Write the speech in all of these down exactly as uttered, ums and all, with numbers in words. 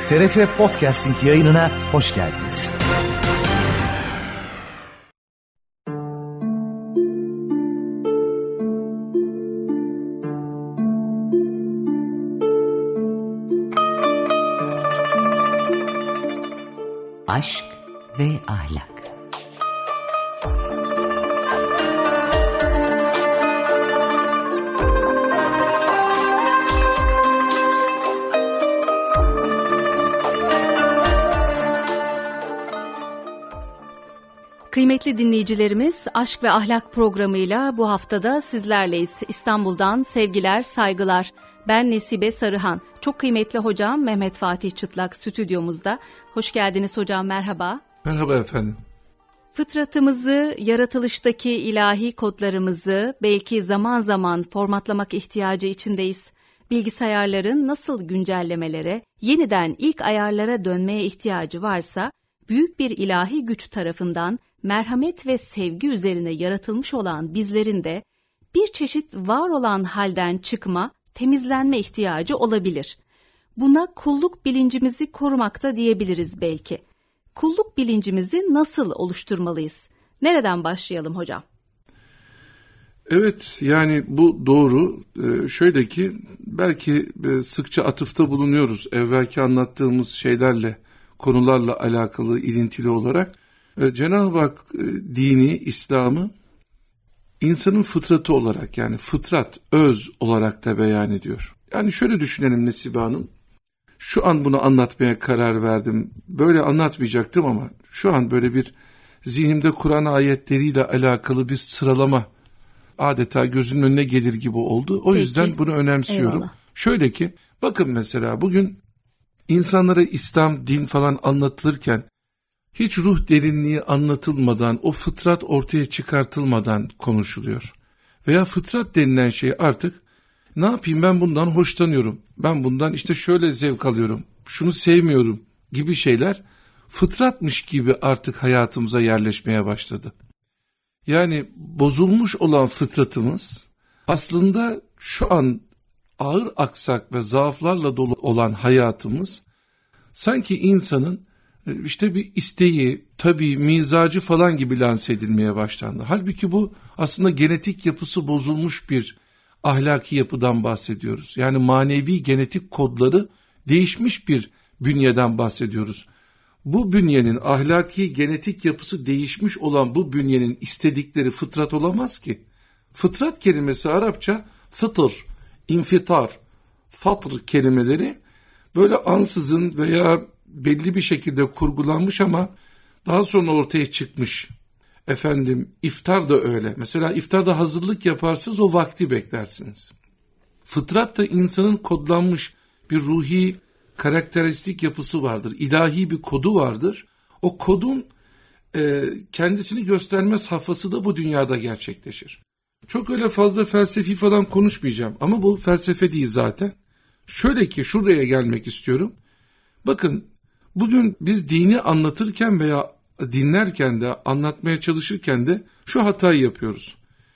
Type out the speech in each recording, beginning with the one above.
T R T Podcasting yayınına hoş geldiniz. Aşk ve ahlak. Kıymetli dinleyicilerimiz, Aşk ve Ahlak programıyla bu haftada sizlerleyiz. İstanbul'dan sevgiler, saygılar. Ben Nesibe Sarıhan. Çok kıymetli hocam Mehmet Fatih Çıtlak stüdyomuzda. Hoş geldiniz hocam, merhaba. Merhaba efendim. Fıtratımızı, yaratılıştaki ilahi kodlarımızı belki zaman zaman formatlamak ihtiyacı içindeyiz. Bilgisayarların nasıl güncellemelere, yeniden ilk ayarlara dönmeye ihtiyacı varsa, büyük bir ilahi güç tarafından merhamet ve sevgi üzerine yaratılmış olan bizlerin de bir çeşit var olan halden çıkma, temizlenme ihtiyacı olabilir. Buna kulluk bilincimizi korumakta diyebiliriz belki. Kulluk bilincimizi nasıl oluşturmalıyız? Nereden başlayalım hocam? Evet, yani bu doğru. Ee, şöyle ki belki sıkça atıfta bulunuyoruz evvelki anlattığımız şeylerle, konularla alakalı, ilintili olarak. Ee, Cenab-ı Hak e, dini, İslam'ı insanın fıtratı olarak, yani fıtrat, öz olarak da beyan ediyor. Yani şöyle düşünelim Nesibe Hanım. Şu an bunu anlatmaya karar verdim. Böyle anlatmayacaktım ama şu an böyle bir zihnimde Kur'an ayetleriyle alakalı bir sıralama adeta gözümün önüne gelir gibi oldu. O Peki. yüzden bunu önemsiyorum. Eyvallah. Şöyle ki, bakın mesela bugün insanlara İslam, din falan anlatılırken hiç ruh derinliği anlatılmadan, o fıtrat ortaya çıkartılmadan konuşuluyor. Veya fıtrat denilen şey artık, ne yapayım ben bundan hoşlanıyorum, ben bundan işte şöyle zevk alıyorum, şunu sevmiyorum gibi şeyler fıtratmış gibi artık hayatımıza yerleşmeye başladı. Yani bozulmuş olan fıtratımız aslında şu an ağır aksak ve zaaflarla dolu olan hayatımız sanki insanın işte bir isteği, tabii mizacı falan gibi lanse edilmeye başlandı. Halbuki bu aslında genetik yapısı bozulmuş bir ahlaki yapıdan bahsediyoruz. Yani manevi genetik kodları değişmiş bir bünyeden bahsediyoruz. Bu bünyenin ahlaki genetik yapısı değişmiş olan bu bünyenin istedikleri fıtrat olamaz ki. Fıtrat kelimesi Arapça fıtır, infitar, fatr kelimeleri böyle ansızın veya belli bir şekilde kurgulanmış ama daha sonra ortaya çıkmış. Efendim iftar da öyle. Mesela iftarda hazırlık yaparsınız, o vakti beklersiniz. Fıtrat da insanın kodlanmış bir ruhi karakteristik yapısı vardır. İlahi bir kodu vardır. O kodun e, kendisini gösterme safhası da bu dünyada gerçekleşir. Çok öyle fazla felsefi falan konuşmayacağım ama bu felsefe değil zaten. Şöyle ki şuraya gelmek istiyorum. Bakın bugün biz dini anlatırken veya dinlerken de anlatmaya çalışırken de şu hatayı yapıyoruz.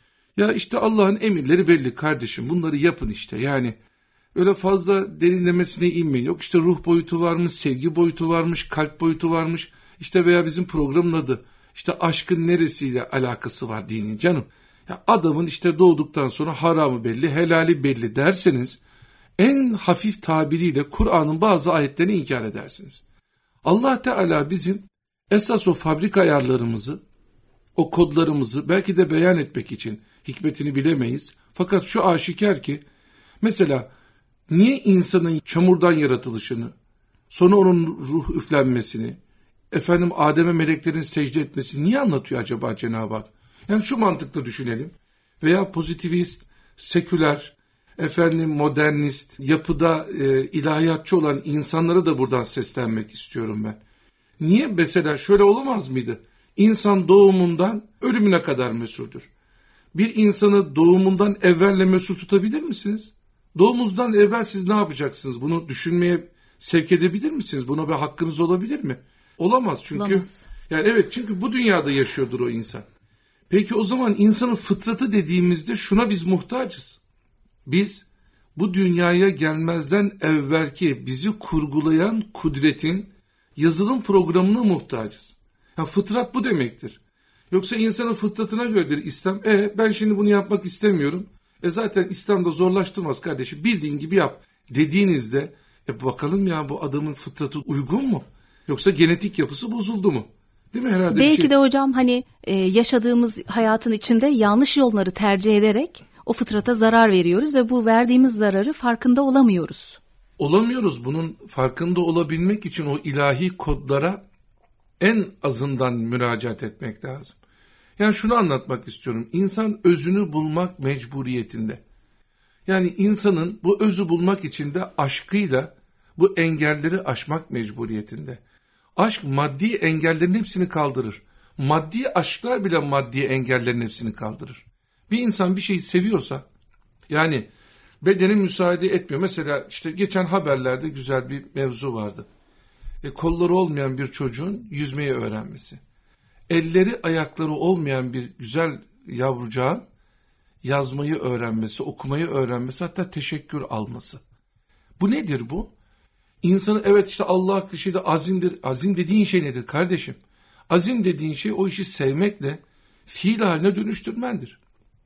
Ya işte Allah'ın emirleri belli kardeşim, bunları yapın işte, yani öyle fazla derinlemesine inmeyin. Yok işte ruh boyutu varmış, sevgi boyutu varmış, kalp boyutu varmış. İşte veya bizim programın adı işte aşkın neresiyle alakası var dinin canım. Ya adamın işte doğduktan sonra haramı belli, helali belli derseniz en hafif tabiriyle Kur'an'ın bazı ayetlerini inkar edersiniz. Allah Teala bizim esas o fabrika ayarlarımızı, o kodlarımızı belki de beyan etmek için, hikmetini bilemeyiz. Fakat şu aşikar ki mesela niye insanın çamurdan yaratılışını, sonra onun ruh üflenmesini, efendim Adem'e meleklerin secde etmesini niye anlatıyor acaba Cenab-ı Hak? Yani şu mantıkla düşünelim. Veya pozitivist, seküler, efendim modernist, yapıda e, ilahiyatçı olan insanlara da buradan seslenmek istiyorum ben. Niye mesela şöyle olamaz mıydı? İnsan doğumundan ölümüne kadar mesuldür. Bir insanı doğumundan evvelle mesul tutabilir misiniz? Doğumunuzdan evvel siz ne yapacaksınız? Bunu düşünmeye sevk edebilir misiniz? Buna bir hakkınız olabilir mi? Olamaz çünkü. Olamaz. Yani evet, çünkü bu dünyada yaşıyordur o insan. Peki o zaman insanın fıtratı dediğimizde şuna biz muhtacız. Biz bu dünyaya gelmezden evvelki bizi kurgulayan kudretin yazılım programına muhtacız. Ya fıtrat bu demektir. Yoksa insanın fıtratına göredir İslam. E ben şimdi bunu yapmak istemiyorum. E zaten İslam'da zorlaştırmaz kardeşim. Bildiğin gibi yap dediğinizde e bakalım ya bu adamın fıtratı uygun mu? Yoksa genetik yapısı bozuldu mu? Değil mi herhalde? Belki bir şey... de hocam hani e, yaşadığımız hayatın içinde yanlış yolları tercih ederek o fıtrata zarar veriyoruz ve bu verdiğimiz zararı farkında olamıyoruz. Olamıyoruz. Bunun farkında olabilmek için o ilahi kodlara en azından müracaat etmek lazım. Yani şunu anlatmak istiyorum. İnsan özünü bulmak mecburiyetinde. Yani insanın bu özü bulmak için de aşkıyla bu engelleri aşmak mecburiyetinde. Aşk maddi engellerin hepsini kaldırır. Maddi aşklar bile maddi engellerin hepsini kaldırır. Bir insan bir şeyi seviyorsa, yani bedeni müsaade etmiyor. Mesela işte geçen haberlerde güzel bir mevzu vardı. E, kolları olmayan bir çocuğun yüzmeyi öğrenmesi. Elleri ayakları olmayan bir güzel yavrucağın yazmayı öğrenmesi, okumayı öğrenmesi, hatta teşekkür alması. Bu nedir bu? İnsanın evet işte Allah kişide azimdir. Azim dediğin şey nedir kardeşim? Azim dediğin şey o işi sevmekle fiil haline dönüştürmendir.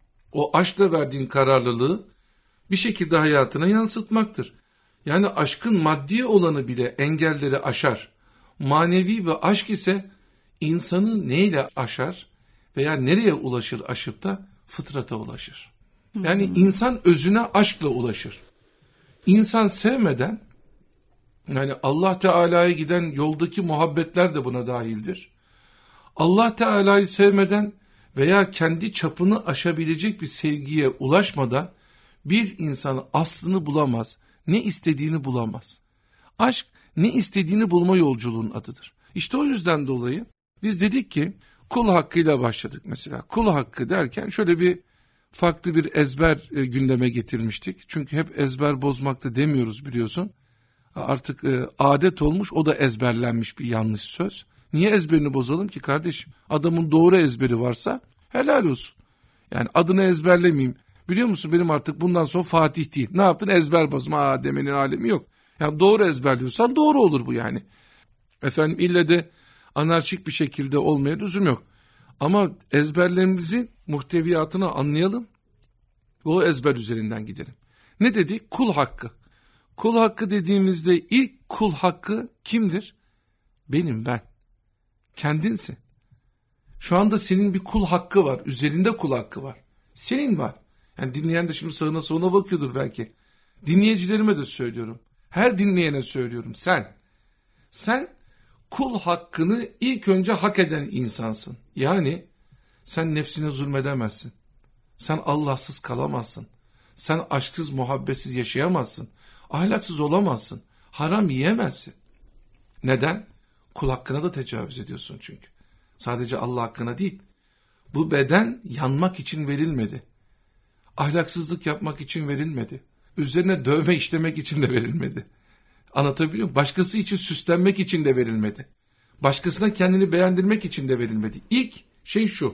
O aşkla verdiğin kararlılığı bir şekilde hayatına yansıtmaktır. Yani aşkın maddi olanı bile engelleri aşar. Manevi ve aşk ise insanı neyle aşar veya nereye ulaşır aşıp da fıtrata ulaşır. Yani hmm. insan özüne aşkla ulaşır. İnsan sevmeden, yani Allah Teala'ya giden yoldaki muhabbetler de buna dahildir. Allah Teala'yı sevmeden veya kendi çapını aşabilecek bir sevgiye ulaşmadan bir insan aslını bulamaz, ne istediğini bulamaz. Aşk ne istediğini bulma yolculuğunun adıdır. İşte o yüzden dolayı biz dedik ki kul hakkıyla başladık mesela. Kul hakkı derken şöyle bir farklı bir ezber e, gündeme getirmiştik. Çünkü hep ezber bozmakta demiyoruz biliyorsun. Artık e, adet olmuş, o da ezberlenmiş bir yanlış söz. Niye ezberini bozalım ki kardeşim? Adamın doğru ezberi varsa helal olsun. Yani adını ezberlemeyeyim. Biliyor musun benim artık bundan sonra Fatih değil. Ne yaptın? Ezber bozma Aa, demenin alemi yok. Yani doğru ezberliyorsan doğru olur bu yani. Efendim ille de anarşik bir şekilde olmaya lüzum yok. Ama ezberlerimizin muhteviyatını anlayalım. O ezber üzerinden gidelim. Ne dedik? Kul hakkı. Kul hakkı dediğimizde ilk kul hakkı kimdir? Benim, ben. Kendinsin. Şu anda senin bir kul hakkı var. Üzerinde kul hakkı var. Senin var. Yani dinleyen de şimdi sağına soluna bakıyordur belki. Dinleyicilerime de söylüyorum. Her dinleyene söylüyorum. Sen. Sen kul hakkını ilk önce hak eden insansın. Yani sen nefsine zulmedemezsin. Sen Allahsız kalamazsın. Sen aşksız, muhabbetsiz yaşayamazsın. Ahlaksız olamazsın. Haram yiyemezsin. Neden? Kul hakkına da tecavüz ediyorsun çünkü. Sadece Allah hakkına değil. Bu beden yanmak için verilmedi. Ahlaksızlık yapmak için verilmedi. Üzerine dövme işlemek için de verilmedi. Anlatabiliyor muyum? Başkası için süslenmek için de verilmedi. Başkasına kendini beğendirmek için de verilmedi. İlk şey şu.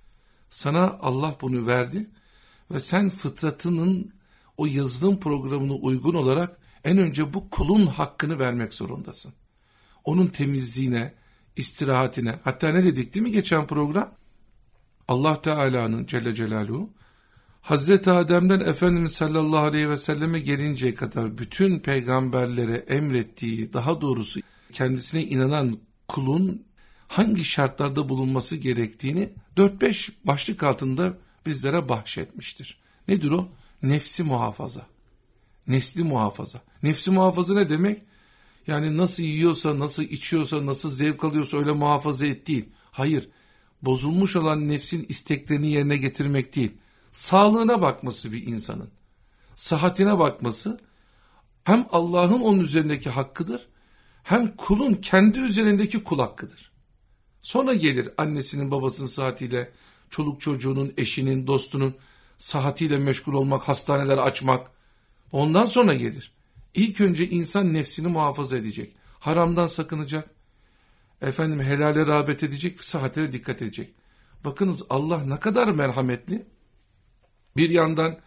Sana Allah bunu verdi ve sen fıtratının o yazılım programına uygun olarak en önce bu kulun hakkını vermek zorundasın. Onun temizliğine, istirahatine, hatta ne dedik değil mi geçen program? Allah Teala'nın Celle Celaluhu, Hazreti Adem'den Efendimiz sallallahu aleyhi ve selleme gelinceye kadar bütün peygamberlere emrettiği, daha doğrusu kendisine inanan kulun hangi şartlarda bulunması gerektiğini dört beş başlık altında bizlere bahşetmiştir. Nedir o? Nefsi muhafaza. Nesli muhafaza. Nefsi muhafaza ne demek? Yani nasıl yiyorsa, nasıl içiyorsa, nasıl zevk alıyorsa öyle muhafaza et değil. Hayır, bozulmuş olan nefsin isteklerini yerine getirmek değil. Sağlığına bakması bir insanın. Sıhhatine bakması hem Allah'ın onun üzerindeki hakkıdır, hem kulun kendi üzerindeki kul hakkıdır. Sonra gelir annesinin, babasının sıhhatiyle, çoluk çocuğunun, eşinin, dostunun sıhhatiyle meşgul olmak, hastaneler açmak. Ondan sonra gelir. İlk önce insan nefsini muhafaza edecek. Haramdan sakınacak. Efendim helale rağbet edecek, sıhhatine dikkat edecek. Bakınız Allah ne kadar merhametli. Bir yandan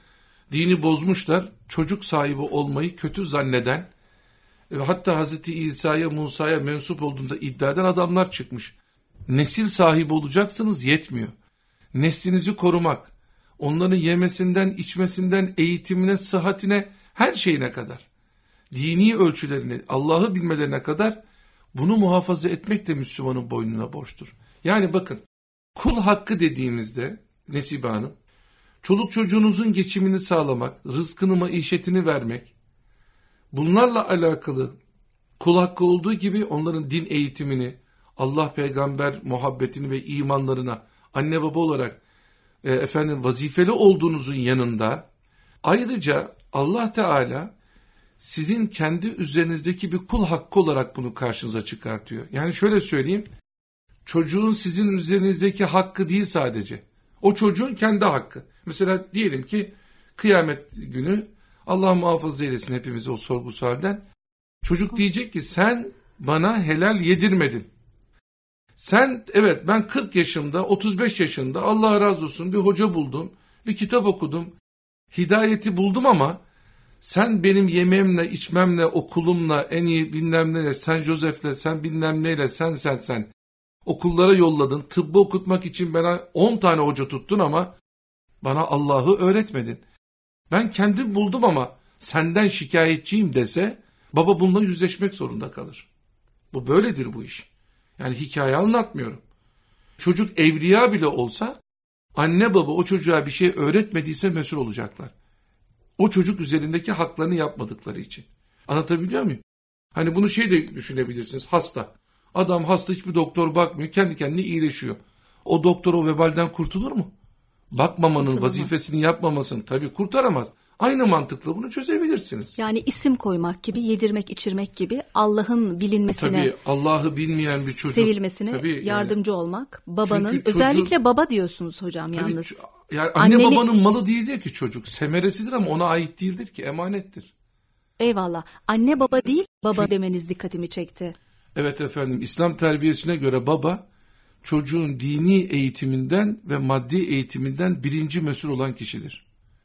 Dini bozmuşlar. Çocuk sahibi olmayı kötü zanneden, hatta Hazreti İsa'ya, Musa'ya mensup olduğunda iddia eden adamlar çıkmış. Nesil sahibi olacaksınız yetmiyor. Neslinizi korumak, onların yemesinden, içmesinden, eğitimine, sıhhatine, her şeyine kadar, dini ölçülerini, Allah'ı bilmelerine kadar bunu muhafaza etmek de Müslümanın boynuna borçtur. Yani bakın, kul hakkı dediğimizde Nesibe Hanım, çoluk çocuğunuzun geçimini sağlamak, rızkını, maişetini vermek, bunlarla alakalı kul hakkı olduğu gibi onların din eğitimini, Allah peygamber muhabbetini ve imanlarına anne baba olarak e, efendim vazifeli olduğunuzun yanında, ayrıca Allah Teala sizin kendi üzerinizdeki bir kul hakkı olarak bunu karşınıza çıkartıyor. Yani şöyle söyleyeyim, çocuğun sizin üzerinizdeki hakkı değil sadece, o çocuğun kendi hakkı. Mesela diyelim ki kıyamet günü, Allah muhafaza eylesin hepimizi o sorgusu halden, çocuk diyecek ki sen bana helal yedirmedin. Sen, evet, ben kırk yaşımda, otuz beş yaşında Allah razı olsun bir hoca buldum, bir kitap okudum, hidayeti buldum ama sen benim yemeğimle, içmemle, okulumla, en iyi bilmem neyle, sen Joseph'le, sen bilmem neyle, sen sen sen okullara yolladın, tıbbı okutmak için bana on tane hoca tuttun ama bana Allah'ı öğretmedin. Ben kendim buldum ama senden şikayetçiyim dese, baba bununla yüzleşmek zorunda kalır. Bu böyledir bu iş. Yani hikaye anlatmıyorum. Çocuk evliya bile olsa, anne baba o çocuğa bir şey öğretmediyse mesul olacaklar. O çocuk üzerindeki haklarını yapmadıkları için. Anlatabiliyor muyum? Hani bunu şey de düşünebilirsiniz, hasta. Adam hasta, hiçbir doktor bakmıyor, kendi kendine iyileşiyor. O doktor o vebalden kurtulur mu? Bakmamanın, vazifesini yapmamasını tabii kurtaramaz. Aynı mantıkla bunu çözebilirsiniz. Yani isim koymak gibi, yedirmek, içirmek gibi Allah'ın bilinmesine, tabii Allah'ı bilmeyen bir çocuk, sevilmesine tabii, yardımcı yani, olmak. Babanın, çocuğun, özellikle baba diyorsunuz hocam tabii, yalnız. Yani anne Anneli... babanın malı değildir ki çocuk. Semeresidir ama ona ait değildir ki, emanettir. Eyvallah. Anne baba değil, baba Çünkü, demeniz dikkatimi çekti. Evet efendim, İslam terbiyesine göre baba, çocuğun dini eğitiminden ve maddi eğitiminden birinci mesul olan kişidir.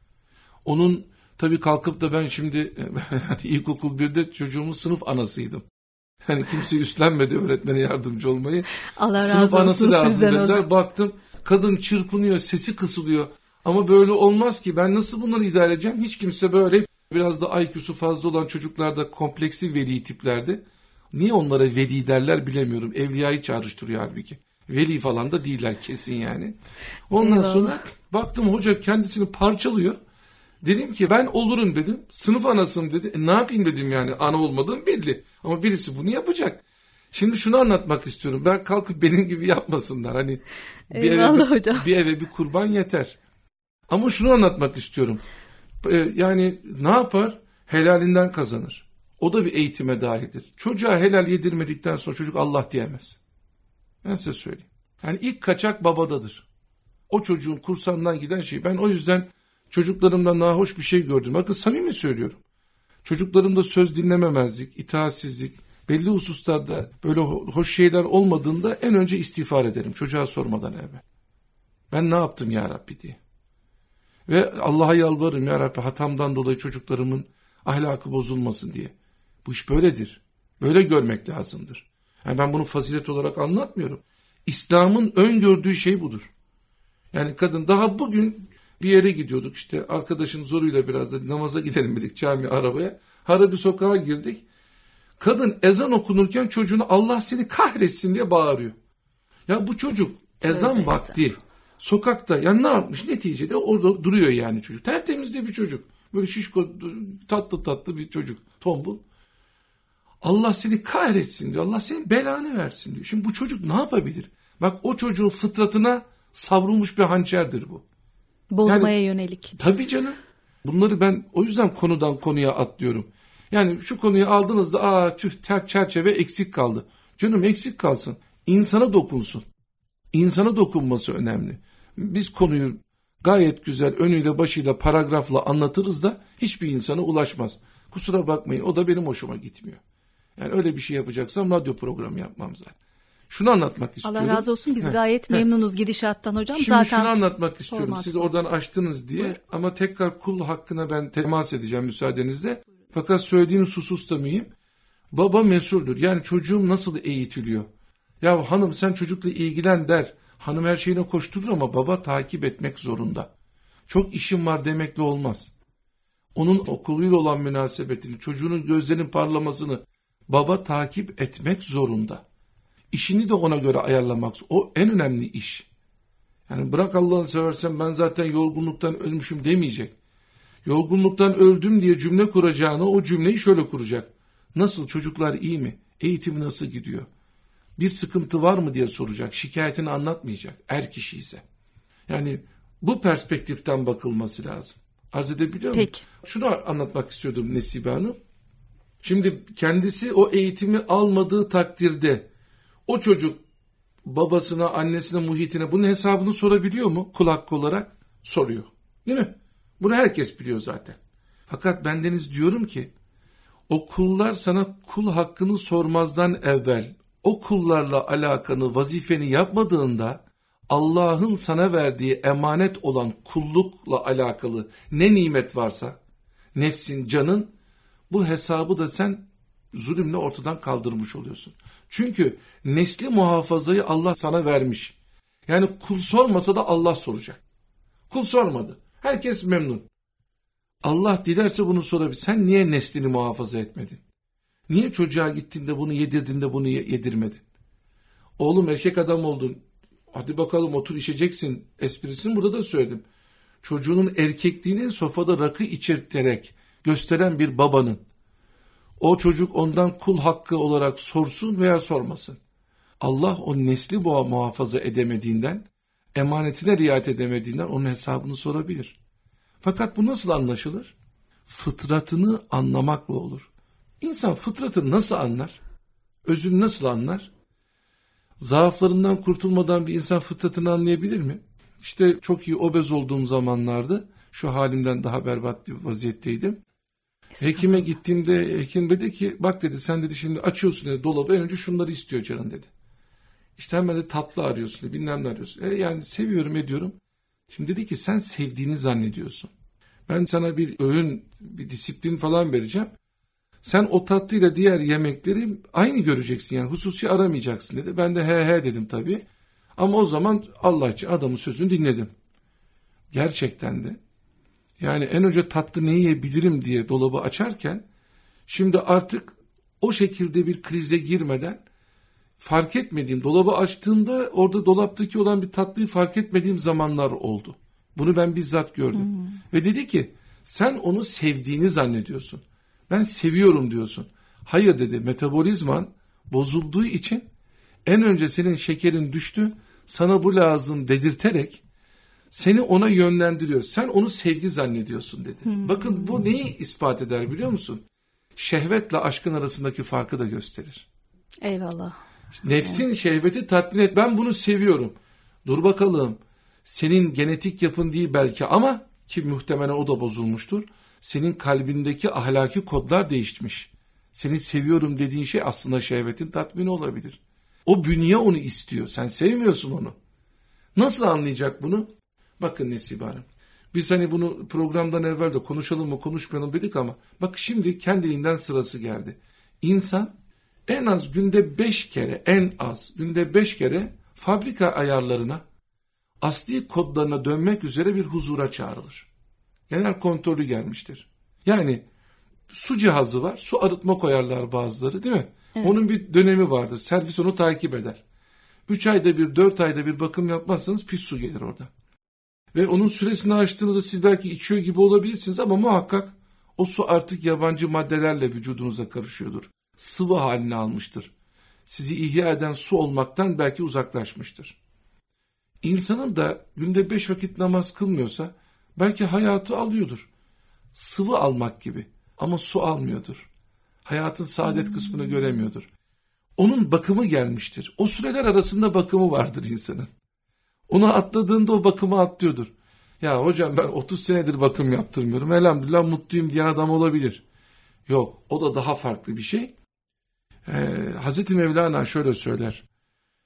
Onun tabii kalkıp da ben şimdi ilkokul birde çocuğumun sınıf anasıydım. Hani kimse üstlenmedi öğretmene yardımcı olmayı. Allah razı sınıf olsun anası lazım dediler. olsun. Baktım kadın çırpınıyor, sesi kısılıyor. Ama böyle olmaz ki, ben nasıl bunları idare edeceğim? Hiç kimse böyle, biraz da I Q'su fazla olan çocuklarda kompleksi veli tiplerde. Niye onlara veli derler bilemiyorum. Evliyayı çağrıştırıyor halbuki. Veli falan da değiller kesin yani. Ondan Eyvallah. Sonra baktım hoca kendisini parçalıyor. Dedim ki ben olurum dedim. Sınıf anasım dedi. E, ne yapayım dedim yani, ana olmadığım belli. Ama birisi bunu yapacak. Şimdi şunu anlatmak istiyorum. Ben kalkıp benim gibi yapmasınlar. Hani bir eve, bir, bir eve bir kurban yeter. Ama şunu anlatmak istiyorum. Ee, yani ne yapar? Helalinden kazanır. O da bir eğitime dahildir. Çocuğa helal yedirmedikten sonra çocuk Allah diyemez. Ben size söyleyeyim. Yani ilk kaçak babadadır. O çocuğun kursandan giden şey. Ben o yüzden çocuklarımdan nahoş bir şey gördüm. Bakın samimi söylüyorum. Çocuklarımda söz dinlememezlik, itaatsizlik, belli hususlarda böyle hoş şeyler olmadığında en önce istiğfar ederim çocuğa sormadan evvel. Ben ne yaptım ya Rabbi diye. Ve Allah'a yalvarırım ya Rabbi, hatamdan dolayı çocuklarımın ahlakı bozulmasın diye. Bu iş böyledir. Böyle görmek lazımdır. Yani ben bunu fazilet olarak anlatmıyorum. İslam'ın öngördüğü şey budur. Yani kadın, daha bugün bir yere gidiyorduk, işte arkadaşın zoruyla biraz da namaza gidelim dedik, cami arabaya. Hara bir sokağa girdik. Kadın ezan okunurken çocuğuna Allah seni kahretsin diye bağırıyor. Ya bu çocuk ezan Tövbe vakti sokakta, ya ne yapmış neticede, orada duruyor yani çocuk. Tertemiz de bir çocuk. Böyle şişko, tatlı tatlı bir çocuk, tombul. Allah seni kahretsin diyor. Allah senin belanı versin diyor. Şimdi bu çocuk ne yapabilir? Bak, o çocuğun fıtratına savrulmuş bir hançerdir bu. Bozmaya yani, yönelik. Tabii canım. Bunları ben o yüzden konudan konuya atlıyorum. Yani şu konuyu aldığınızda aa tüh ter çerçeve eksik kaldı. Canım eksik kalsın. İnsana dokunsun. İnsana dokunması önemli. Biz konuyu gayet güzel önüyle başıyla paragrafla anlatırız da hiçbir insana ulaşmaz. Kusura bakmayın, o da benim hoşuma gitmiyor. Yani öyle bir şey yapacaksam radyo programı yapmam zaten. Şunu anlatmak istiyorum. Allah razı olsun, biz Heh, gayet heh. memnunuz gidişattan hocam. Şimdi Zaten şunu anlatmak istiyorum. format Siz bu. oradan açtınız diye. Buyur. Ama tekrar kul hakkına ben temas edeceğim müsaadenizle. Fakat söylediğiniz hususta mıyım? Baba mesuldür. Yani çocuğum nasıl eğitiliyor? Ya hanım sen çocukla ilgilen der. Hanım her şeyine koşturur ama baba takip etmek zorunda. Çok işim var demekle olmaz. Onun okuluyla olan münasebetini, çocuğunun gözlerinin parlamasını baba takip etmek zorunda. İşini de ona göre ayarlamak. O en önemli iş. Yani bırak Allah'ını seversen ben zaten yorgunluktan ölmüşüm demeyecek. Yorgunluktan öldüm diye cümle kuracağına o cümleyi şöyle kuracak. Nasıl, çocuklar iyi mi? Eğitim nasıl gidiyor? Bir sıkıntı var mı diye soracak. Şikayetini anlatmayacak. Er kişi ise. Yani bu perspektiften bakılması lazım. Arz edebiliyor muyum? Peki. Şunu anlatmak istiyordum Nesibe Hanım. Şimdi kendisi o eğitimi almadığı takdirde o çocuk babasına, annesine, muhitine bunun hesabını sorabiliyor mu? Kul hakkı olarak soruyor. Değil mi? Bunu herkes biliyor zaten. Fakat bendeniz diyorum ki o kullar sana kul hakkını sormazdan evvel o kullarla alakanı, vazifeni yapmadığında Allah'ın sana verdiği emanet olan kullukla alakalı ne nimet varsa, nefsin, canın, bu hesabı da sen zulümle ortadan kaldırmış oluyorsun. Çünkü nesli muhafazayı Allah sana vermiş. Yani kul sormasa da Allah soracak. Kul sormadı. Herkes memnun. Allah dilerse bunu sorabilir. Sen niye neslini muhafaza etmedin? Niye çocuğa gittiğinde bunu yedirdin de bunu yedirmedin? Oğlum erkek adam oldun. Hadi bakalım otur içeceksin esprisini burada da söyledim. Çocuğunun erkekliğini sofada rakı içirterek gösteren bir babanın o çocuk ondan kul hakkı olarak sorsun veya sormasın. Allah o nesli boğa muhafaza edemediğinden, emanetine riayet edemediğinden onun hesabını sorabilir. Fakat bu nasıl anlaşılır? Fıtratını anlamakla olur. İnsan fıtratını nasıl anlar? Özünü nasıl anlar? Zaaflarından kurtulmadan bir insan fıtratını anlayabilir mi? İşte çok iyi obez olduğum zamanlarda şu halimden daha berbat bir vaziyetteydim. Hekime gittiğimde hekim dedi ki bak dedi sen dedi şimdi açıyorsun dedi dolabı en önce şunları istiyor canın dedi. İşte hemen de tatlı arıyorsun dedi, bilmem ne arıyorsun. E yani seviyorum ediyorum. Şimdi dedi ki sen sevdiğini zannediyorsun. Ben sana bir öğün, bir disiplin falan vereceğim. Sen o tatlıyla diğer yemekleri aynı göreceksin yani hususi aramayacaksın dedi. Ben de he he dedim tabii. Ama o zaman Allah için adamın sözünü dinledim. Gerçekten de. Yani en önce tatlı ne yiyebilirim diye dolabı açarken şimdi artık o şekilde bir krize girmeden fark etmediğim, dolabı açtığımda orada dolaptaki olan bir tatlıyı fark etmediğim zamanlar oldu. Bunu ben bizzat gördüm. Hmm. Ve dedi ki sen onu sevdiğini zannediyorsun. Ben seviyorum diyorsun. Hayır dedi, metabolizman bozulduğu için en önce senin şekerin düştü, sana bu lazım dedirterek seni ona yönlendiriyor. Sen onu sevgi zannediyorsun dedi. Hmm. Bakın bu neyi ispat eder biliyor musun? Şehvetle aşkın arasındaki farkı da gösterir. Eyvallah. Nefsin evet. Şehveti tatmin et. Ben bunu seviyorum. Dur bakalım. Senin genetik yapın değil belki ama ki muhtemelen o da bozulmuştur. Senin kalbindeki ahlaki kodlar değişmiş. Seni seviyorum dediğin şey aslında şehvetin tatmini olabilir. O bünye onu istiyor. Sen sevmiyorsun onu. Nasıl anlayacak bunu? Bakın Nesibe Hanım. Biz hani bunu programdan evvel de konuşalım mı konuşmayalım dedik ama bak şimdi kendiliğinden sırası geldi. İnsan en az günde beş kere, en az günde beş kere fabrika ayarlarına, asli kodlarına dönmek üzere bir huzura çağrılır. Genel kontrolü gelmiştir. Yani su cihazı var, su arıtma koyarlar bazıları değil mi? Evet. Onun bir dönemi vardır, servis onu takip eder. Üç ayda bir, dört ayda bir bakım yapmazsanız pis su gelir orada. Ve onun süresini açtığınızda siz belki içiyor gibi olabilirsiniz ama muhakkak o su artık yabancı maddelerle vücudunuza karışıyordur. Sıvı halini almıştır. Sizi ihya eden su olmaktan belki uzaklaşmıştır. İnsanın da günde beş vakit namaz kılmıyorsa belki hayatı alıyordur. Sıvı almak gibi ama su almıyordur. Hayatın saadet kısmını göremiyordur. Onun bakımı gelmiştir. O süreler arasında bakımı vardır insanın. Onu atladığında o bakımı atlıyordur. Ya hocam ben otuz senedir bakım yaptırmıyorum. Elhamdülillah mutluyum diyen adam olabilir. Yok, o da daha farklı bir şey. Ee, Hazreti Mevlana şöyle söyler.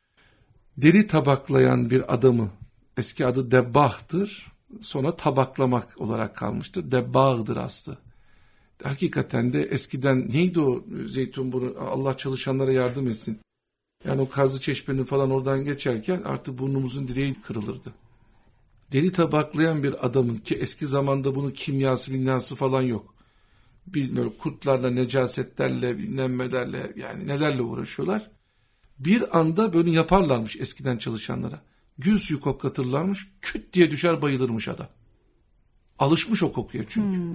deri tabaklayan bir adamı, eski adı debbah'tır, sonra tabaklamak olarak kalmıştır. Debbağ'dır aslı. Hakikaten de eskiden neydi o Zeytinburnu, Allah çalışanlara yardım etsin. Yani o Kazlı Çeşme'nin falan oradan geçerken artık burnumuzun direği kırılırdı. Deri tabaklayan bir adamın, ki eski zamanda bunun kimyası kimyası falan yok. Bilmiyorum, kurtlarla, necasetlerle, bilmemmelerle, yani nelerle uğraşıyorlar. Bir anda böyle yaparlarmış eskiden çalışanlara. Gül suyu koklatırlarmış, küt diye düşer bayılırmış adam. Alışmış o kokuya çünkü. Hmm.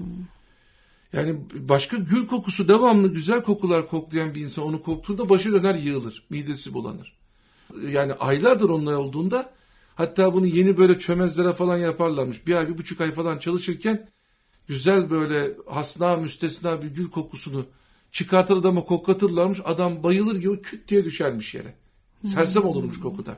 Yani başka gül kokusu, devamlı güzel kokular koklayan bir insan onu koktuğunda başı döner, yığılır, midesi bulanır. Yani aylardır onunla olduğunda, hatta bunu yeni böyle çömezlere falan yaparlarmış. Bir ay, bir buçuk ay falan çalışırken güzel böyle hasna müstesna bir gül kokusunu çıkartır adama koklatırlarmış. Adam bayılır gibi küt diye düşermiş yere. Sersem olurmuş kokudan.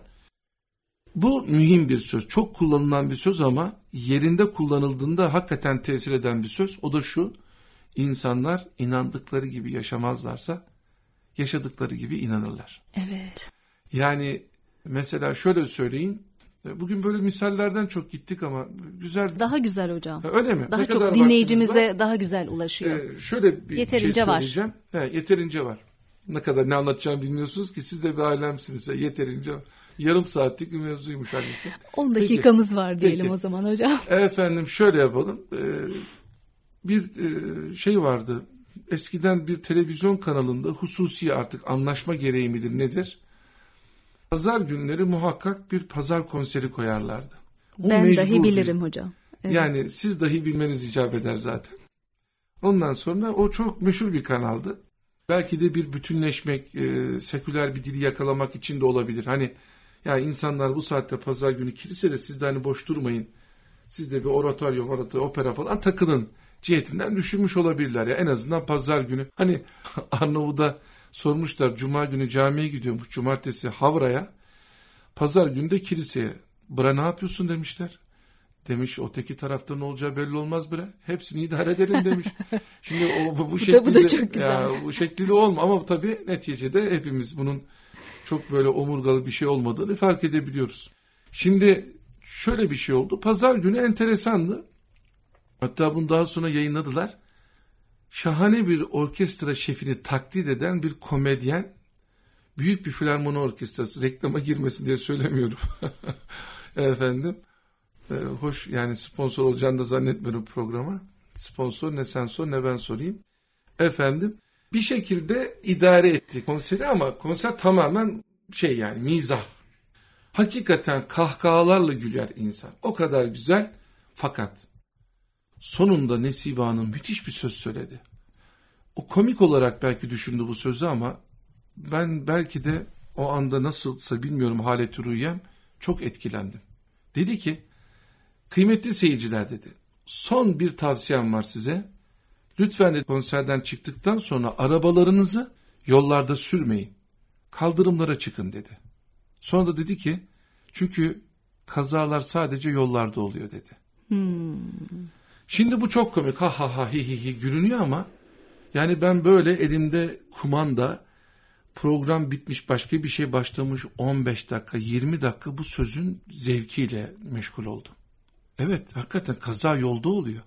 Bu mühim bir söz. Çok kullanılan bir söz ama yerinde kullanıldığında hakikaten tesir eden bir söz. O da şu: İnsanlar inandıkları gibi yaşamazlarsa yaşadıkları gibi inanırlar. Evet. Yani mesela şöyle söyleyin. Bugün böyle misallerden çok gittik ama güzel. Daha güzel hocam. Ha, öyle mi? Daha ne çok dinleyicimize daha güzel ulaşıyor. Ee, şöyle bir yeterince şey söyleyeceğim. var. He, yeterince var. Ne kadar ne anlatacağımı bilmiyorsunuz ki, siz de bir alemsiniz. Yeterince var. Yarım saatlik bir mevzuymuş halbuki. on dakikamız Peki. var diyelim Peki. o zaman hocam. Efendim şöyle yapalım. Ee, bir e, şey vardı. Eskiden bir televizyon kanalında hususi, artık anlaşma gereği midir nedir? Pazar günleri muhakkak bir pazar konseri koyarlardı. O ben dahi bilirim değil. hocam. Evet. Yani siz dahi bilmeniz icap eder zaten. Ondan sonra o çok meşhur bir kanaldı. Belki de bir bütünleşmek, e, seküler bir dili yakalamak için de olabilir. Hani ya insanlar bu saatte pazar günü kilisede, siz de hani boş durmayın. Siz de bir oratoryo, oratoryo, opera falan takılın cihetinden düşünmüş olabilirler. Ya en azından pazar günü. Hani Arnavut'a sormuşlar, cuma günü camiye gidiyormuş, cumartesi Havra'ya, pazar günü de kiliseye. Bıra ne yapıyorsun demişler. Demiş, öteki tarafta ne olacağı belli olmaz bre. Hepsini idare edelim demiş. Şimdi o bu, bu şekilde, bu da çok güzel. Ya, bu şekilde olma ama tabii neticede hepimiz bunun çok böyle omurgalı bir şey olmadığını fark edebiliyoruz. Şimdi şöyle bir şey oldu. Pazar günü enteresandı. Hatta bunu daha sonra yayınladılar. Şahane bir orkestra şefini taklit eden bir komedyen, büyük bir filarmoni orkestrası, reklama girmesin diye söylemiyorum. Efendim, e, hoş yani sponsor olacağını da zannetmiyorum programa. Sponsor ne sen sor ne ben sorayım. Efendim, bir şekilde idare etti konseri ama konser tamamen şey, yani mizah. Hakikaten kahkahalarla güler insan. O kadar güzel, fakat sonunda Nesibe Hanım müthiş bir söz söyledi. O komik olarak belki düşündü bu sözü ama ben belki de o anda nasılsa bilmiyorum, haleti rüyem, çok etkilendim. Dedi ki, kıymetli seyirciler dedi, son bir tavsiyem var size. Lütfen de konserden çıktıktan sonra arabalarınızı yollarda sürmeyin. Kaldırımlara çıkın dedi. Sonra da dedi ki, çünkü kazalar sadece yollarda oluyor dedi. Hmm. Şimdi bu çok komik, ha ha ha hi hi hi gülünüyor ama yani ben böyle elimde kumanda, program bitmiş, başka bir şey başlamış, on beş dakika yirmi dakika bu sözün zevkiyle meşgul oldum. Evet, hakikaten kaza yolda oluyor.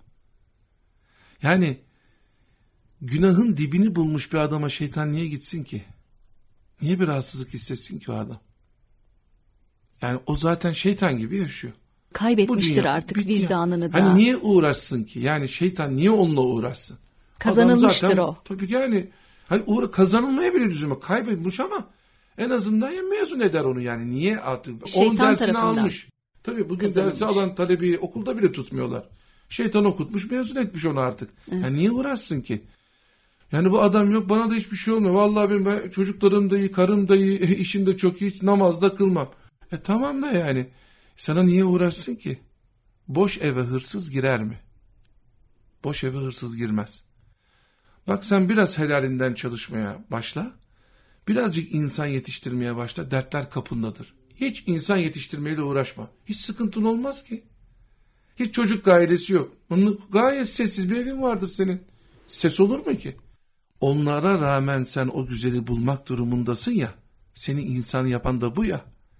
Yani günahın dibini bulmuş bir adama şeytan niye gitsin ki? Niye bir rahatsızlık hissetsin ki o adam? Yani o zaten şeytan gibi yaşıyor. Kaybetmiştir dünya, artık vicdanını da. Hani niye uğraşsın ki? Yani şeytan niye onunla uğraşsın? Kazanılmıştır zaten, o. Tabii yani hani uğra kazanılmaya bile lüzum, kaybetmiş ama en azından ya mezun eder onu yani. Niye artık? Şeytan onun dersini tarafından almış. Tabii bugün dersi alan talebeyi okulda bile tutmuyorlar. Şeytan okutmuş, mezun etmiş onu artık. Evet. Yani niye uğraşsın ki? Yani bu adam yok, bana da hiçbir şey olmuyor. Vallahi benim çocuklarım da iyi, karım da iyi, işim de çok iyi, hiç namazda kılmam. E tamam da yani sana niye uğraşsın ki? Boş eve hırsız girer mi? Boş eve hırsız girmez. Bak sen biraz helalinden çalışmaya başla. Birazcık insan yetiştirmeye başla. Dertler kapındadır. Hiç insan yetiştirmeyle uğraşma. Hiç sıkıntın olmaz ki. Hiç çocuk gailesi yok. Onun gayet sessiz bir evin vardır senin. Ses olur mu ki? Onlara rağmen sen o güzeli bulmak durumundasın ya. Seni insan yapan da bu ya.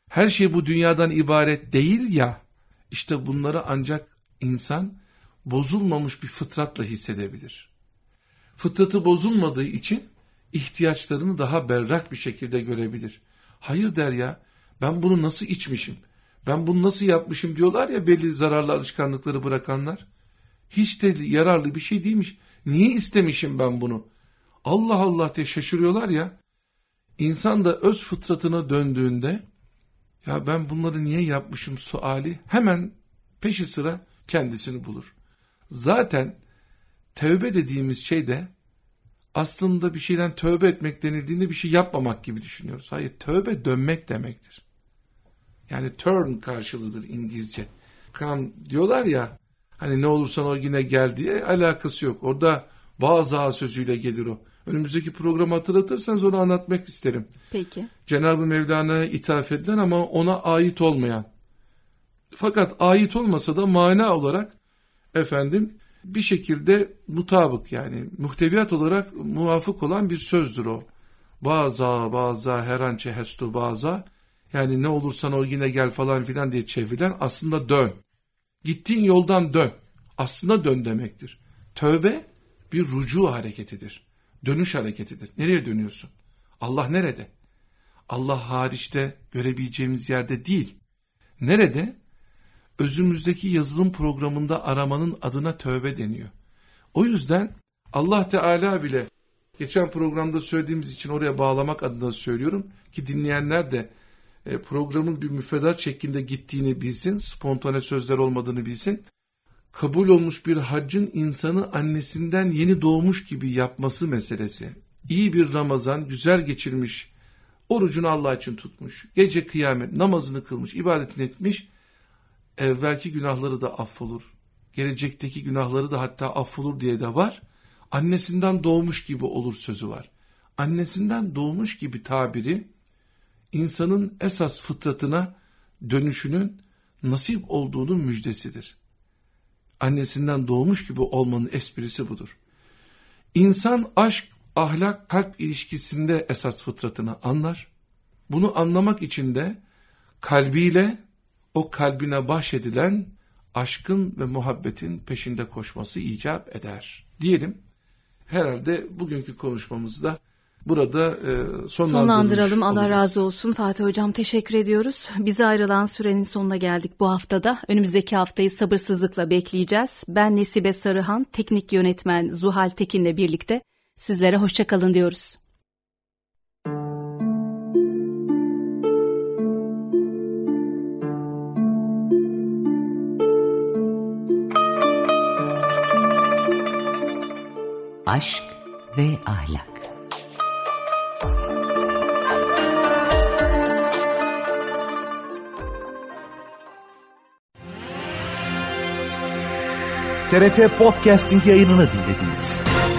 Her şey bu dünyadan ibaret değil ya, işte bunları ancak insan bozulmamış bir fıtratla hissedebilir. Fıtratı bozulmadığı için ihtiyaçlarını daha berrak bir şekilde görebilir. Hayır der ya, ben bunu nasıl içmişim, ben bunu nasıl yapmışım diyorlar ya belli zararlı alışkanlıkları bırakanlar. Hiç de yararlı bir şey değilmiş. Niye istemişim ben bunu? Allah Allah diye şaşırıyorlar ya. İnsan da öz fıtratına döndüğünde, ya ben bunları niye yapmışım suali hemen peşi sıra kendisini bulur. Zaten tövbe dediğimiz şey de aslında bir şeyden tövbe etmek denildiğinde bir şey yapmamak gibi düşünüyoruz. Hayır, tövbe dönmek demektir. Yani turn karşılığıdır İngilizce. Come diyorlar ya, hani ne olursan o yine gel diye, alakası yok. Orada bazı sözüyle gelir o. Önümüzdeki programı hatırlatırsanız onu anlatmak isterim. Peki. Cenab-ı Mevlana'ya ithaf edilen ama ona ait olmayan. Fakat ait olmasa da mana olarak efendim bir şekilde mutabık, yani muhteviyat olarak muvafık olan bir sözdür o. Baza baza herançe hestu baza, yani ne olursan o yine gel falan filan diye çevrilen aslında dön. Gittiğin yoldan dön. Aslında dön demektir. Tövbe bir rucu hareketidir. Dönüş hareketidir. Nereye dönüyorsun? Allah nerede? Allah hariçte görebileceğimiz yerde değil. Nerede? Özümüzdeki yazılım programında aramanın adına tövbe deniyor. O yüzden Allah Teala bile, geçen programda söylediğimiz için oraya bağlamak adına söylüyorum ki dinleyenler de e, programın bir müfredat şeklinde gittiğini bilsin, spontane sözler olmadığını bilsin. Kabul olmuş bir haccın insanı annesinden yeni doğmuş gibi yapması meselesi. İyi bir Ramazan, güzel geçirmiş, orucunu Allah için tutmuş, gece kıyamet, namazını kılmış, ibadetini etmiş, evvelki günahları da affolur, gelecekteki günahları da hatta affolur diye de var. Annesinden doğmuş gibi olur sözü var. Annesinden doğmuş gibi tabiri, insanın esas fıtratına dönüşünün nasip olduğunun müjdesidir. Annesinden doğmuş gibi olmanın esprisi budur. İnsan aşk, ahlak, kalp ilişkisinde esas fıtratını anlar. Bunu anlamak için de kalbiyle o kalbine bahşedilen aşkın ve muhabbetin peşinde koşması icap eder. Diyelim, herhalde bugünkü konuşmamızda burada e, sonlandırmış sonlandıralım. Allah olacağız. razı olsun. Fatih Hocam teşekkür ediyoruz. Bize ayrılan sürenin sonuna geldik bu haftada. Önümüzdeki haftayı sabırsızlıkla bekleyeceğiz. Ben Nesibe Sarıhan, teknik yönetmen Zuhal Tekin'le birlikte sizlere hoşça kalın diyoruz. Aşk ve ahlak. T R T Podcasting yayınını dinlediniz.